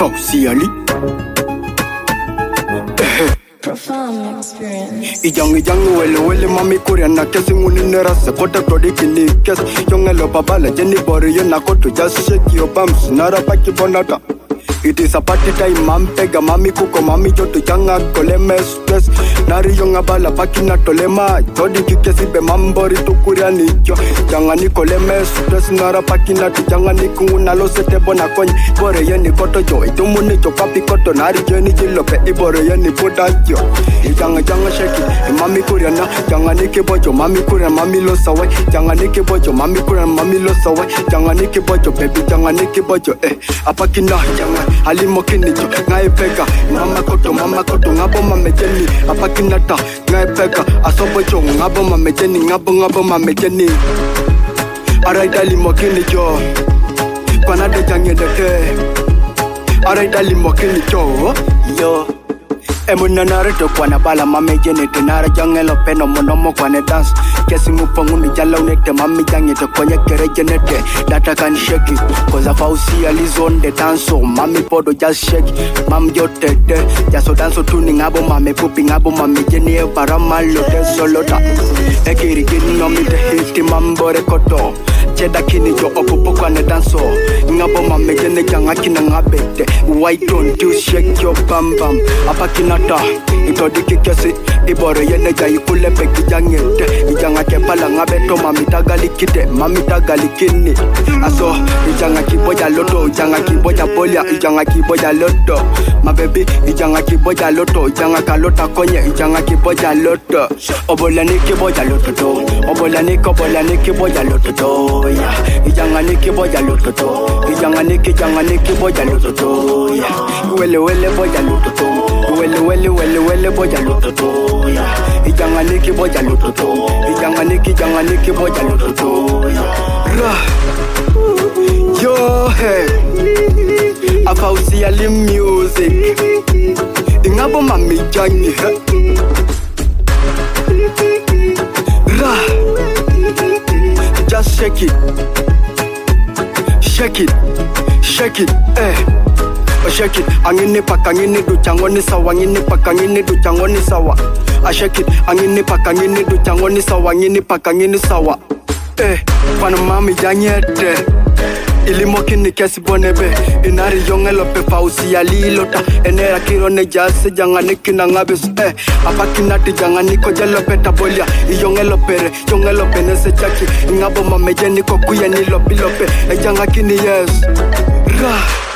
Fauciali. Profound experience. Ijang wele mami Korean na kesi ngunine rasa kota todi kini kes. Yongelo babala Jenny Bori yena koto just shake your bumps. Nara paki bonata. It is a party time, pega mami kuko mami joto janga koleme stress. Nari yonga bala paki na tolema. Jodi kikesi be mambori tukuria nicho. Janga ni koleme stress. Nara paki na tu janga ni kunguna lo sete bona konyi. Bore yeni koto jo. Itumu ni cho papi koto. Nari jeni jilope. Ibore yeni puda jo. Janga shake it. Mami kuria na. Janga ni kibojo. Mami kuria mami lo sawe. Janga ni kibojo. Mami kuria mami lo sawe. Janga ni kibojo baby. Janga ni kibojo apaki na janga. Alimo kinicho, ngai pega Mama koto, ngabo mame jeni Apaki nata, ngai pega Asobo jo, ngabo mame jeni Ngabo mame jeni Arai alimo kinicho Kwanade jange deke Arai alimo kinicho Yo Emuna nareto kwana bala mame jeni Tenara jange lo peno monomo kwane dance Kesi ngupanguni jala unete mami jange to kwenye kere jenete Data can shake it Cause I Fauciali zone the dance Mami podo just shake it Mam jote de Jaso danso tuni ngabo mame pupi ngabo mame jeni e baramalo de solota Ekiri gini nomi de hiti mambore koto Cheda kini jo opopo kwane danso Ngabo mame jeni janga kina ngabete Why don't you shake your bam bam Apaki nata Itodi kikesi Ibore yene jayi kule peki jangete Ijanga kepala ngabeto mami tagali kite Mami tagali kini Aso ijanga kiboja loto Ijanga kiboja bolia Ijanga kiboja loto My baby ijanga kiboja loto Ijanga kalota konye Ijanga kiboja loto Obola ni kiboja loto to Obola ni kiboja loto to Ijanga ni kiboja loto to Ijanga ni kiboja loto to Wele boja loto to Wele boja loto to Ijanga ni kiboja loto to Ijanga ni kiboja loto to Yo hey A Fauciali music Ingabo mami jangi Just shake it Shake it Shake it Shake it Angini paka ngini du changoni sawa Ngini paka ngini du changoni sawa Shake it Angini paka ngini du changoni sawa Ngini paka ngini sawa Kwana mami janyete Ilimo kini kesi bonebe Inari yongelo pe Fauciali lota Enera kirone jase janga niki na ngabes Apaki nati janga niko jelo peta bolia Yongelo pene se chaki Ngabo mame jeni kokuye ni lopi lope Janga kini yes